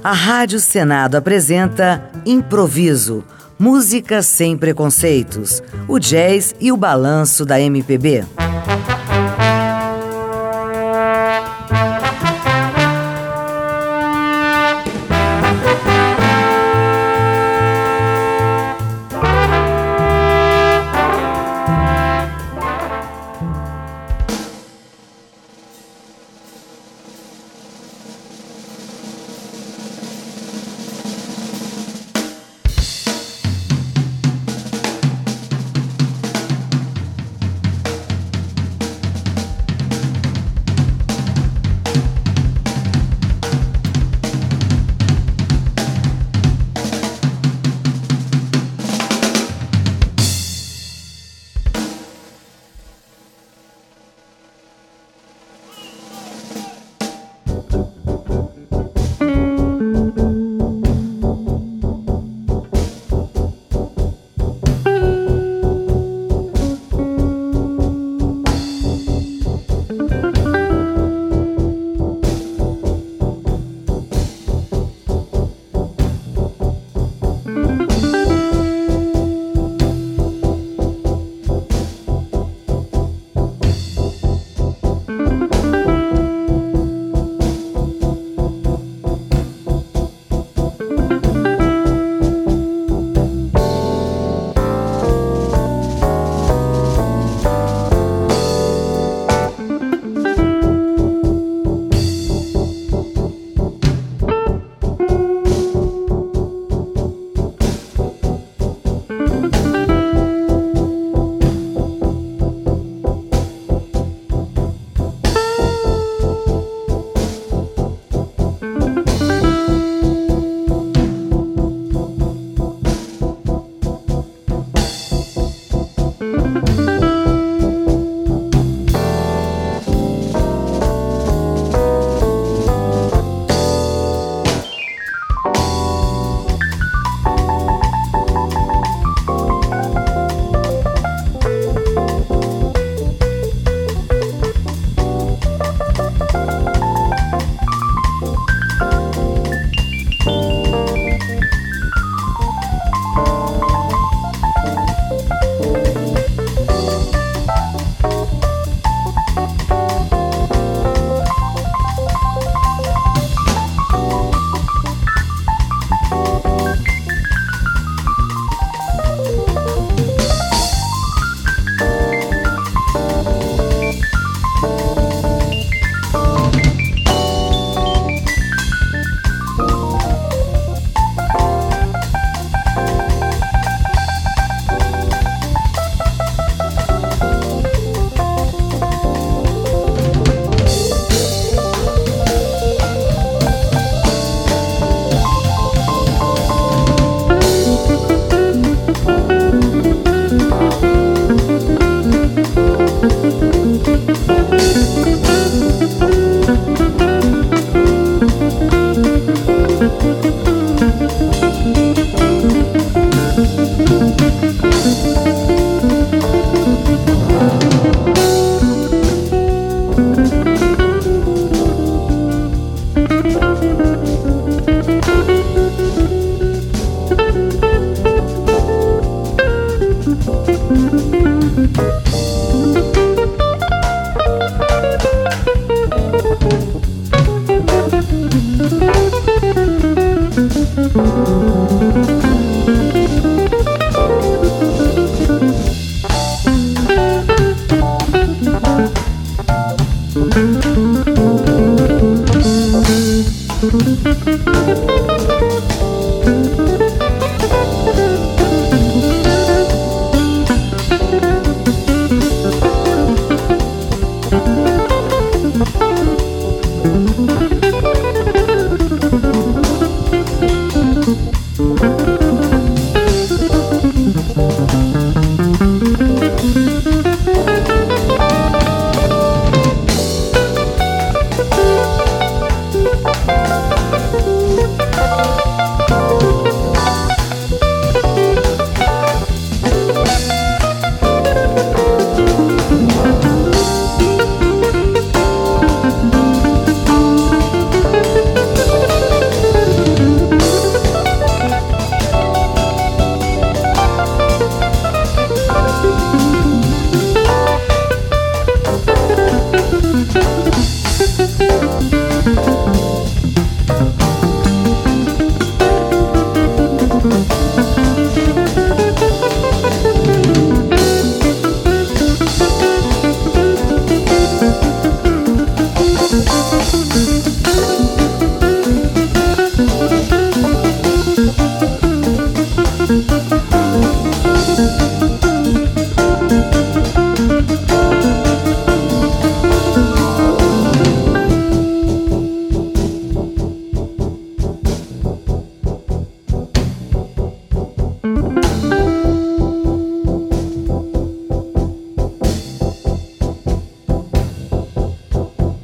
A Rádio Senado apresenta Improviso, música sem preconceitos, o jazz e o balanço da MPB.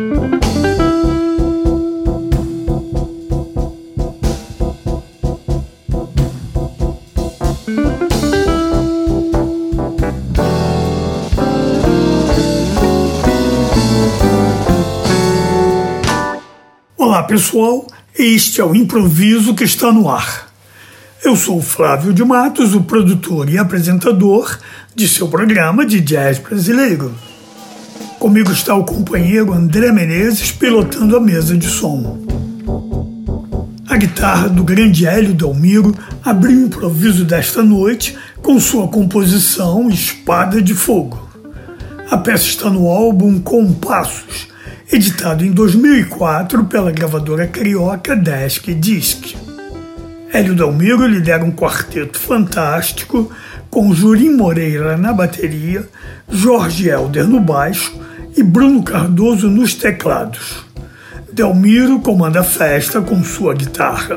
Olá pessoal, este é o Improviso que está no ar. Eu sou o Flávio de Matos, o produtor e apresentador de seu programa de jazz brasileiro. Comigo está o companheiro André Menezes pilotando a mesa de som. A guitarra do grande Hélio Delmiro abriu o improviso desta noite com sua composição Espada de Fogo. A peça está no álbum Compassos, editado em 2004 pela gravadora carioca Desk Disc. Hélio Delmiro lidera um quarteto fantástico com Jurim Moreira na bateria, Jorge Helder no baixo e Bruno Cardoso nos teclados. Delmiro comanda a festa com sua guitarra.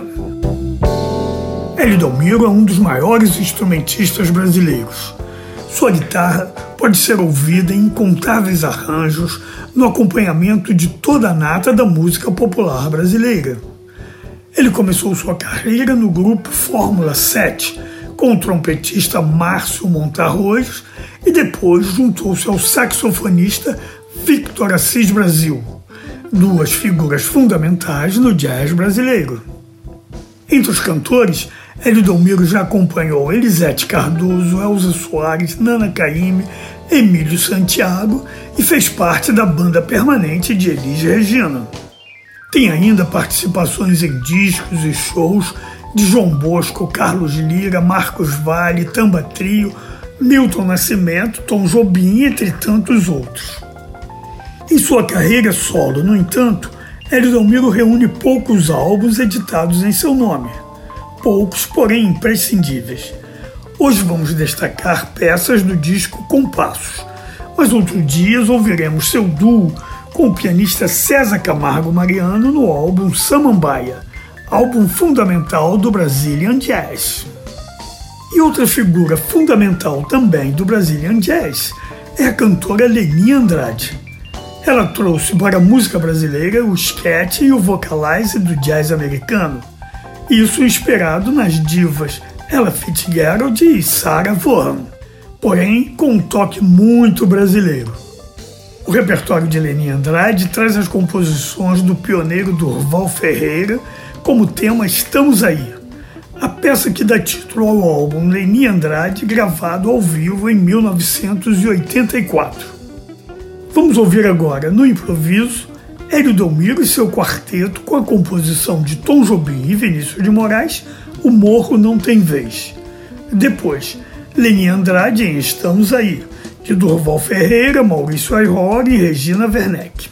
Hélio Delmiro é um dos maiores instrumentistas brasileiros. Sua guitarra pode ser ouvida em incontáveis arranjos no acompanhamento de toda a nata da música popular brasileira. Ele começou sua carreira no grupo Fórmula 7, com o trompetista Márcio Montarroz, e depois juntou-se ao saxofonista Victor Assis Brasil, duas figuras fundamentais no jazz brasileiro. Entre os cantores, Hélio Delmiro já acompanhou Elisete Cardoso, Elza Soares, Nana Caymmi, Emílio Santiago e fez parte da banda permanente de Elis Regina. Tem ainda participações em discos e shows de João Bosco, Carlos Lira, Marcos Valle, Tamba Trio, Milton Nascimento, Tom Jobim, entre tantos outros. Em sua carreira solo, no entanto, Hélio Delmiro reúne poucos álbuns editados em seu nome. Poucos, porém imprescindíveis. Hoje vamos destacar peças do disco Compassos, mas outros dias ouviremos seu duo com o pianista César Camargo Mariano no álbum Samambaia, álbum fundamental do Brazilian Jazz. E outra figura fundamental também do Brazilian Jazz é a cantora Leni Andrade. Ela trouxe para a música brasileira o sketch e o vocalize do jazz americano, isso inspirado nas divas Ella Fitzgerald e Sarah Vaughan, porém com um toque muito brasileiro. O repertório de Leni Andrade traz as composições do pioneiro Durval Ferreira como tema Estamos Aí, a peça que dá título ao álbum Leni Andrade, gravado ao vivo em 1984. Vamos ouvir agora, no improviso, Hélio Delmiro e seu quarteto com a composição de Tom Jobim e Vinícius de Moraes, O Morro Não Tem Vez. Depois, Leni Andrade em Estamos Aí, de Durval Ferreira, Maurício Airoli e Regina Werneck.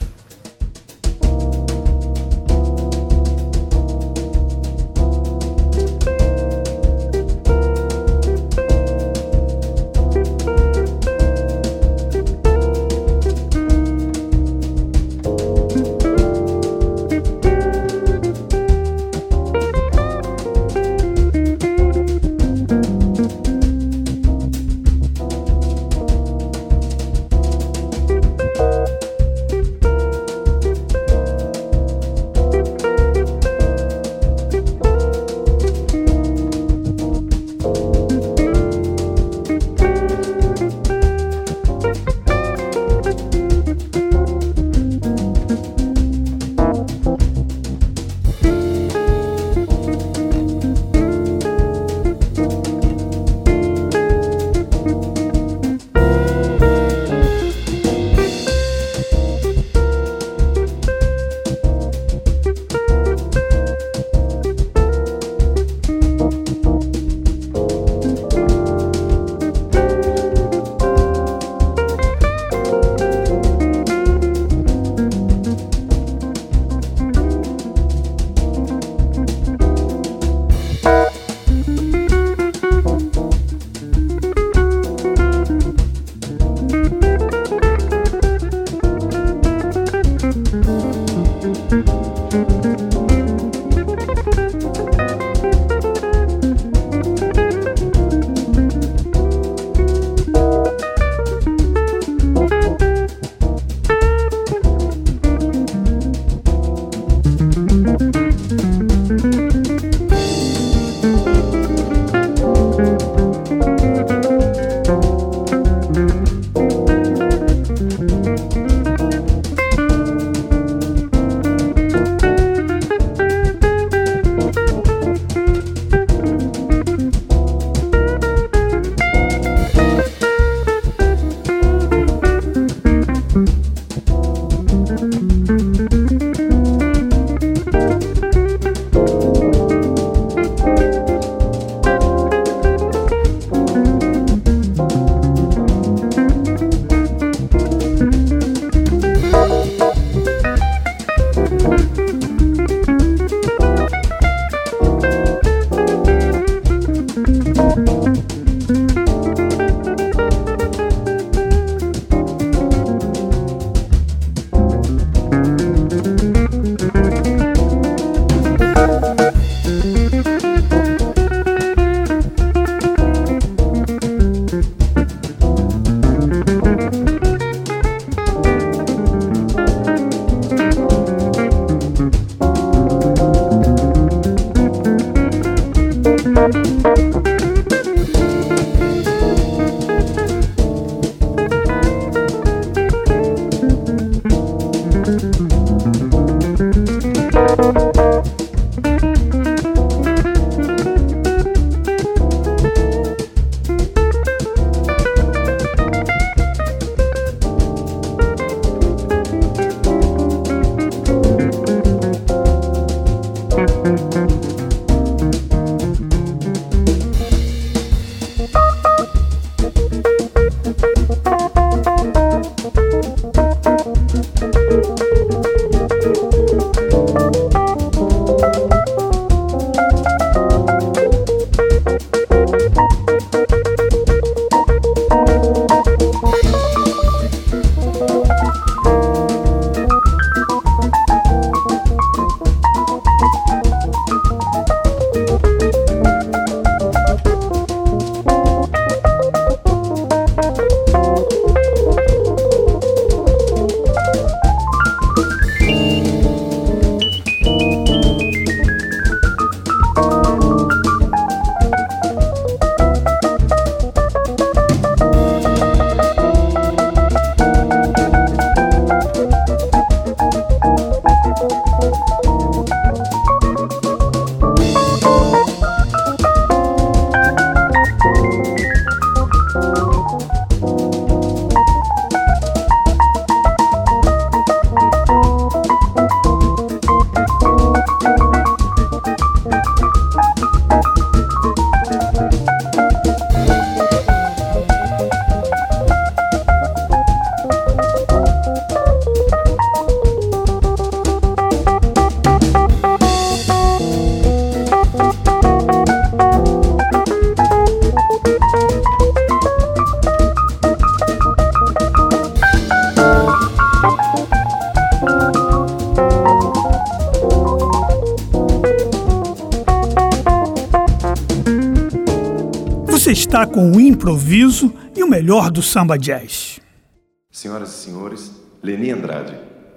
está com o improviso e o melhor do samba jazz. Senhoras e senhores, Leni Andrade.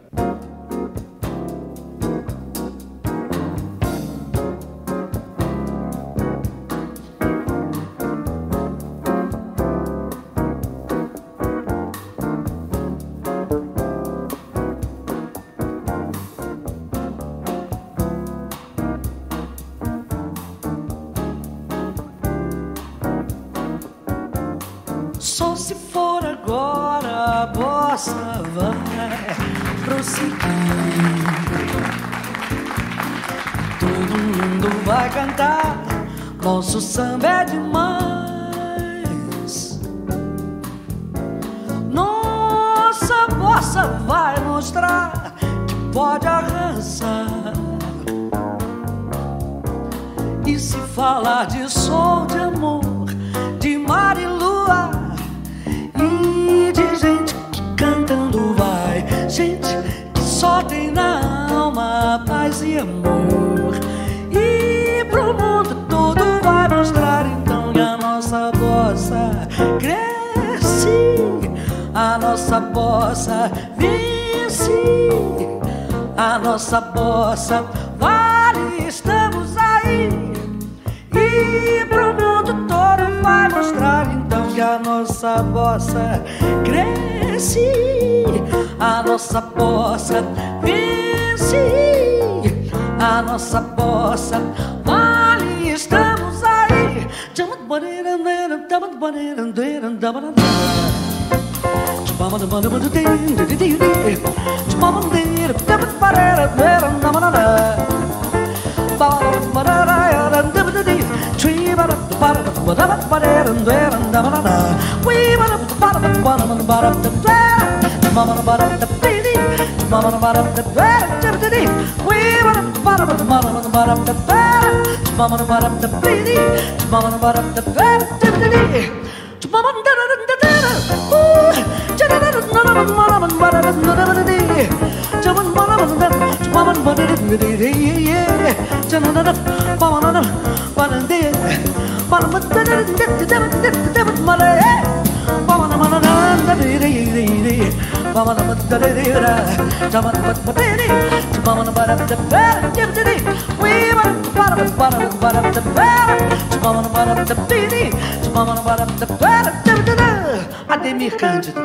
Só se for agora a bossa vai prosseguir. Todo mundo vai cantar, nosso samba é demais. Nossa bossa vai mostrar que pode arrasar. E se falar de sol, de amor, de mar e lua, e de gente que cantando vai, gente que só tem na alma paz e amor, e pro mundo todo vai mostrar então que a nossa bossa cresce, a nossa bossa vence, a nossa bossa vale, estamos aí, e pro mundo todo vai mostrar então que a nossa bossa cresce, a nossa bossa vence, a nossa bossa vale, estamos aí. Ademir Cândido.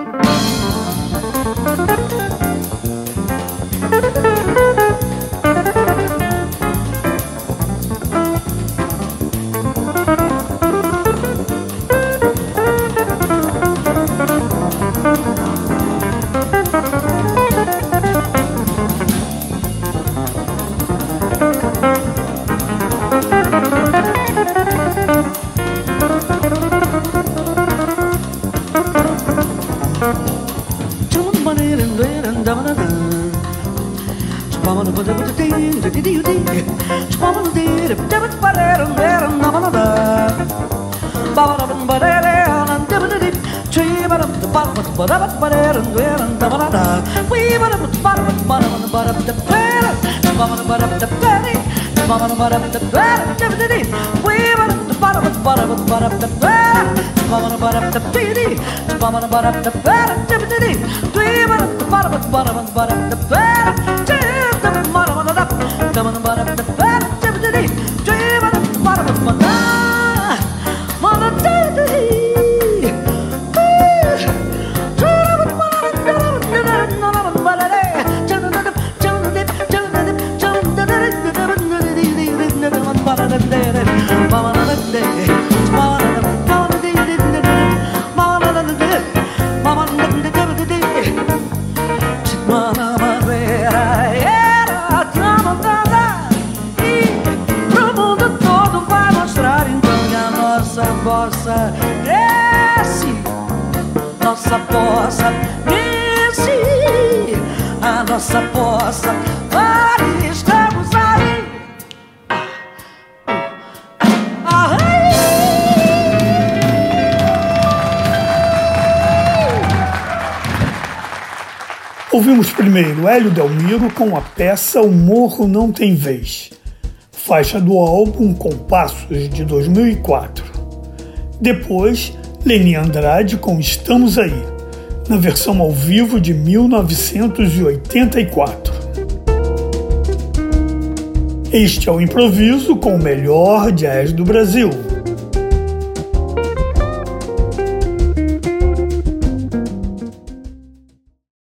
Bossa cresce, nossa bossa vence, a nossa bossa vale, estamos aí. Ouvimos primeiro Hélio Delmiro com a peça O Morro Não Tem Vez, faixa do álbum Compassos de 2004. Depois, Leni Andrade com Estamos Aí, na versão ao vivo de 1984. Este é o Improviso com o melhor jazz do Brasil.